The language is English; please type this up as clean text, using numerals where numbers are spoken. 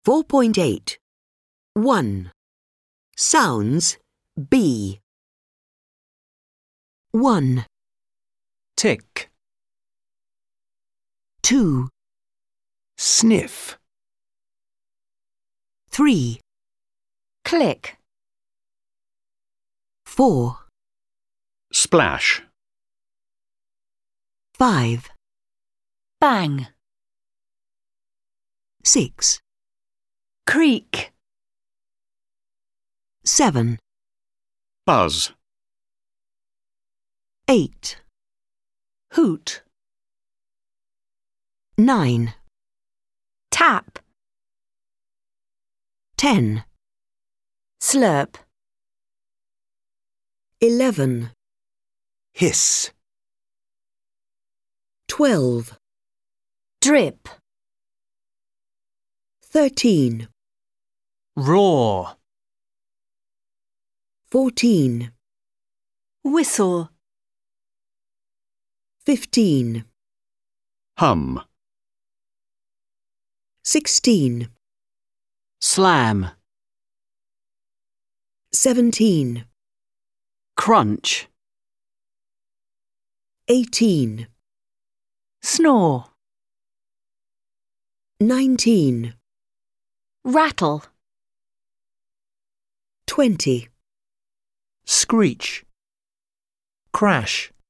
4.8. 1. Sounds B. 1, tick, 2, sniff, 3, click, 4, splash, 5, bang, 6, creak, 7, buzz, 8, hoot, 9, tap, 10, slurp, 11, hiss, 12, drip, 13, roar, 14, whistle, 15, hum, 16, slam, 17, crunch, 18, snore, 19, rattle, 20. screech, crash.